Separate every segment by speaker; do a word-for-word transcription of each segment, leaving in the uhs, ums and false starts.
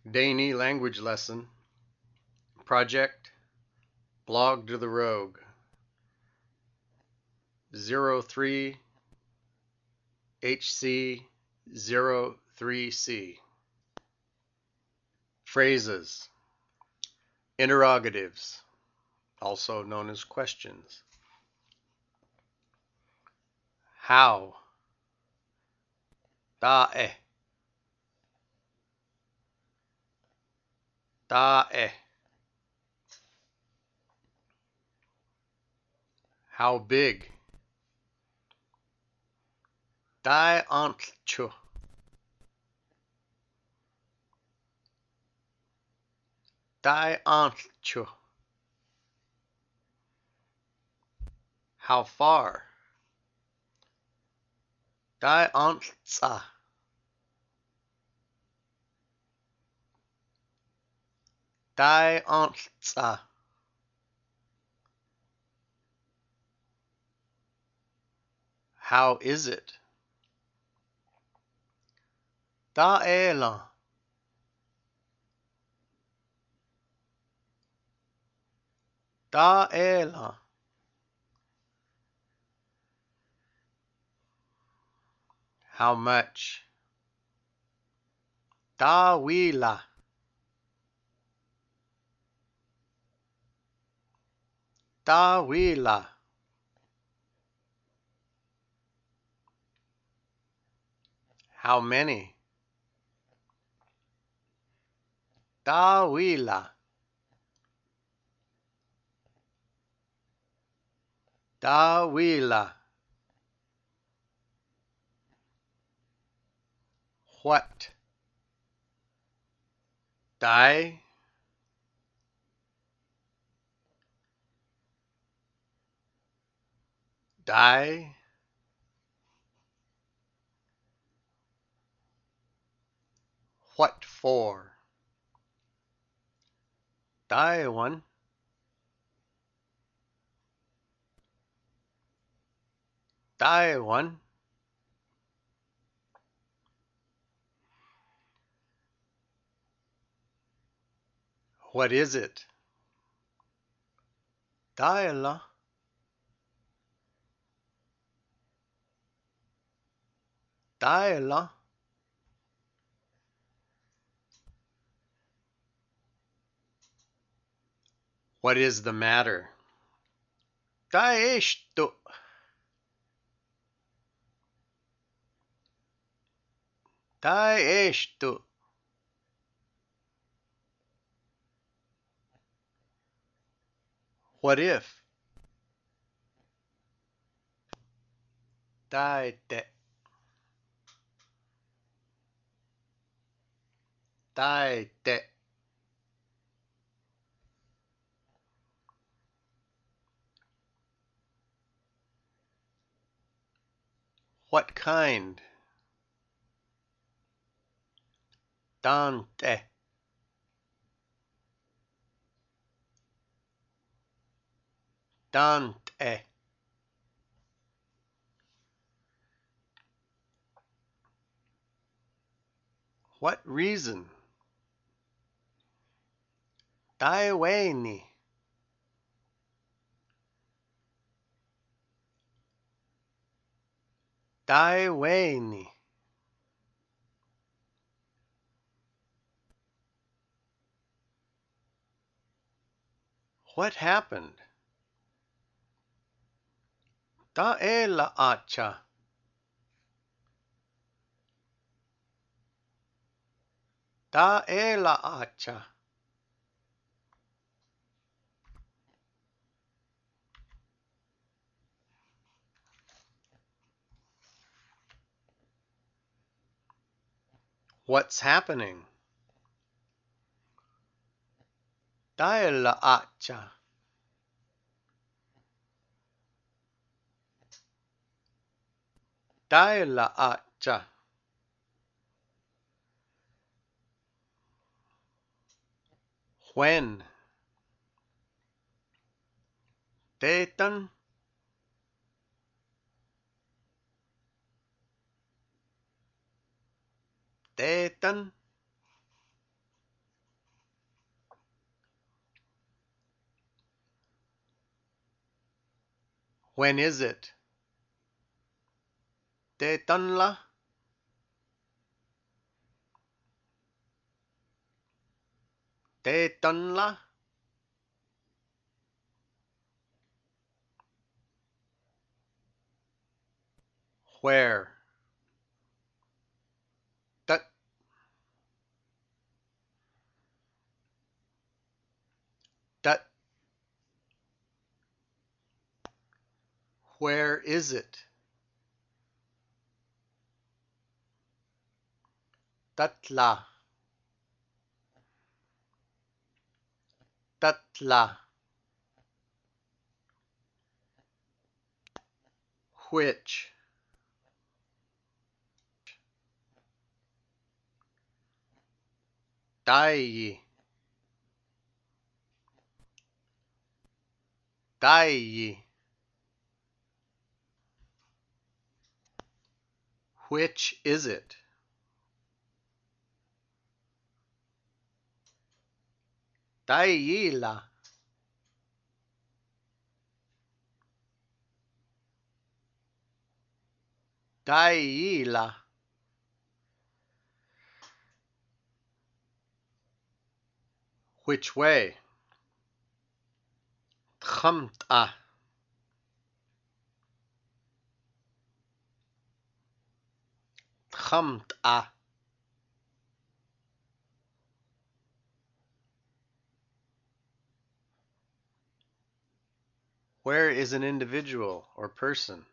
Speaker 1: Dani language lesson. Project Blog to the Rogue zero three H C zero three C. Phrases. Interrogatives, also known as questions. How? Tae. Tae. How big? Tae ancho. Tae ancho. How far? Tae antsa. Tae antsa. How is it? Taela. Taela. How much? Tawila. Tawila. How many? Tawila. Tawila. What? Dai. Dai. What for? Dai one. Dai one. What is it? Daila. Daila. What is the matter? Daeshto. Daeshto. What if? Daite. Daite. What kind? Dante. Dante. What reason? Daiweni. Daiweni. What happened? Daela acha. Daela acha. What's happening? Daela acha. Daela acha. When? Tetan. Tetan. When is it? Tetanla? Tetanla? Where? That. That. Where is it? Tatla. Tatla. Which? Dai. Dai. Which is it? Daiila. Daiila. Which way? Tchamta. Tchamta. Where is an individual or person?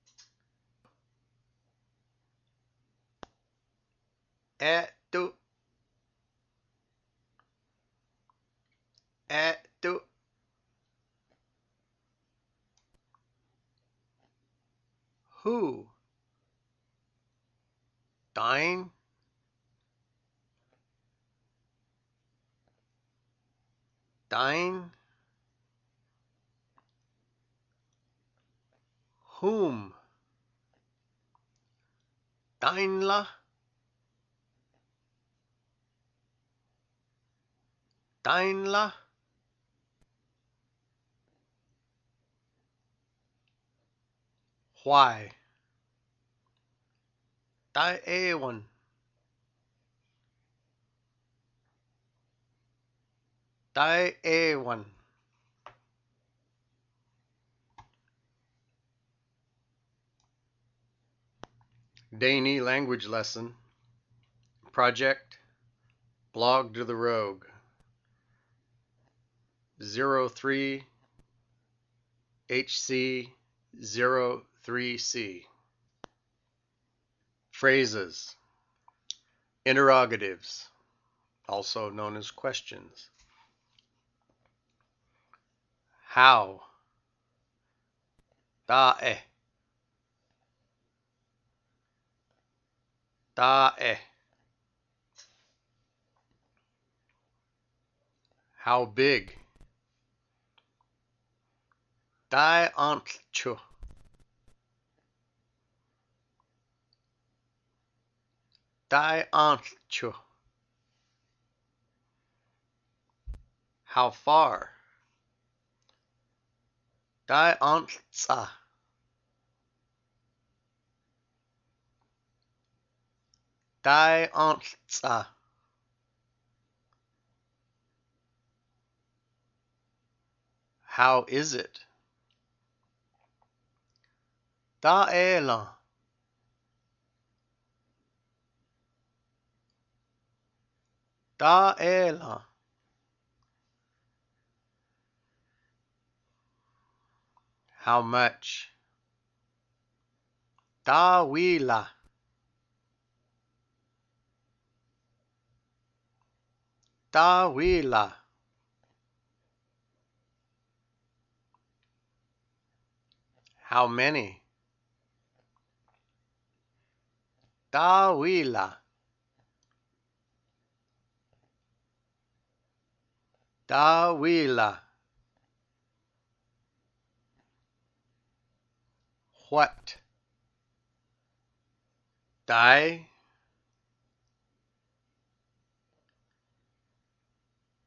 Speaker 1: Etu. Etu. Who? Dine? Dine? Whom? Dinela? Dinela? Why? Diewan. Diewan. Dani language lesson. Project. Blog to the Rogue. zero three H C zero three C. Phrases. Interrogatives, also known as questions. How? Dae. Dae. How big? Dae antchu. Dae antchu. How far? Dae antsa. Dae antsa. How is it? Daelan. Daelan. How much? Dawila. Dawila. How many? Dawila. Dawila. What? Die?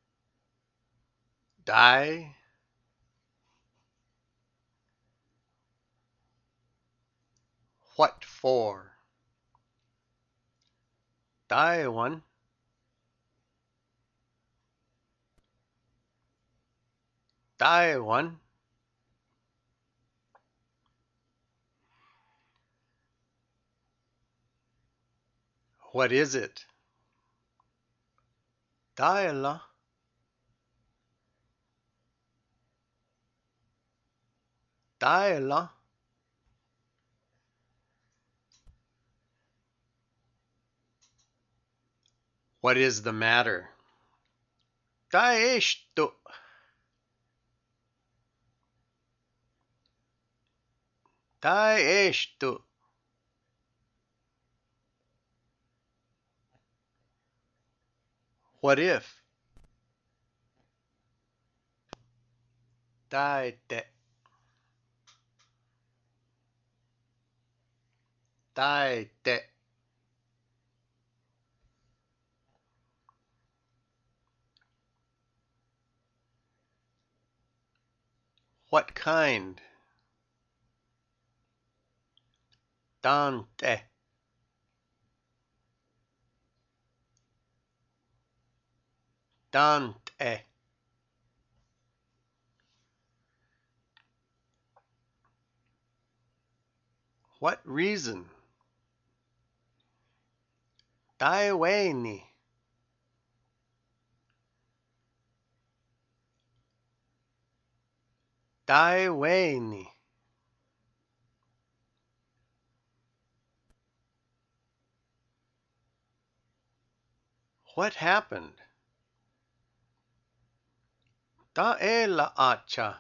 Speaker 1: Die? What for? Taiwan. Taiwan. What is it? Taila. Taila. What is the matter? Taeshto. Taeshto. What if? Taite. Taite. What kind? Dante. Dante. What reason? Taiwani. Taiwani. What happened? Taela acha.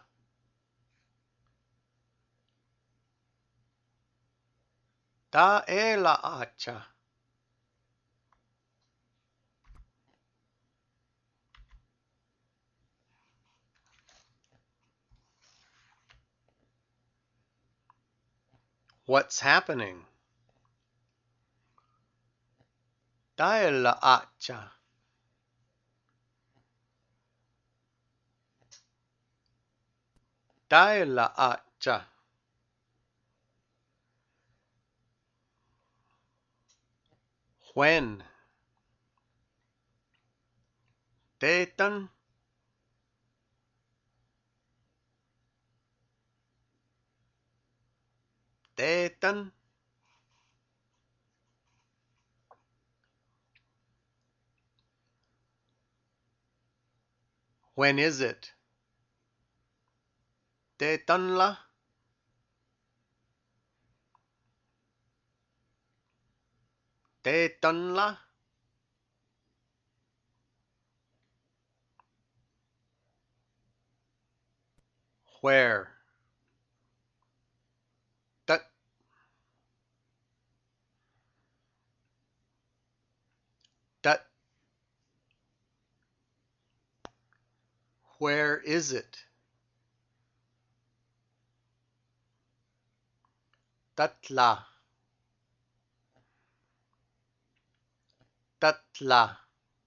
Speaker 1: Taela acha. What's happening? Taela acha. Taela acha. When? Tetan. Tetan. When is it? Tetanla. Tetanla. Where? Tut. Tut. Where is it? Tatla. Tatla.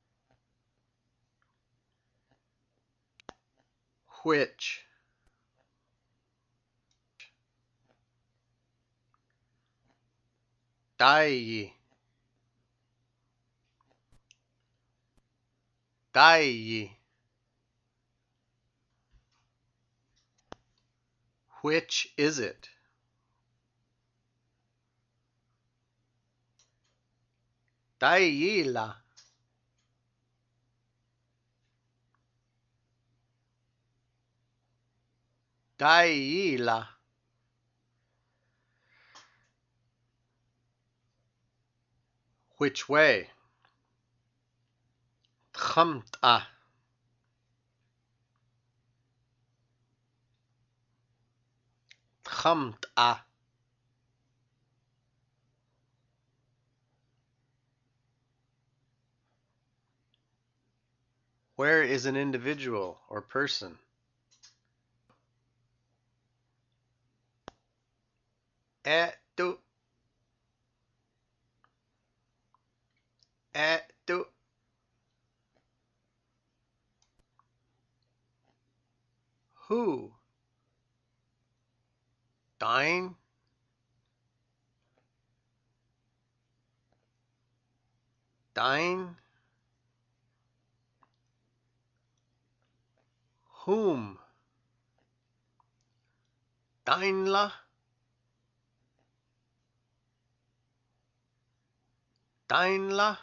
Speaker 1: Which? Dai. Dai. Which is it? Daiila. Daiila. Which way? Khamta. Khamta. Where is an individual or person? Etu. Etu. Who? Dine. Dine. Whom. Dine la. Dine la.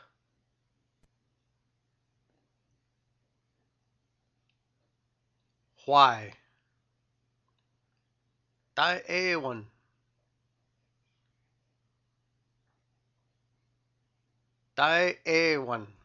Speaker 1: Why. Dai ewan. Dai ewan.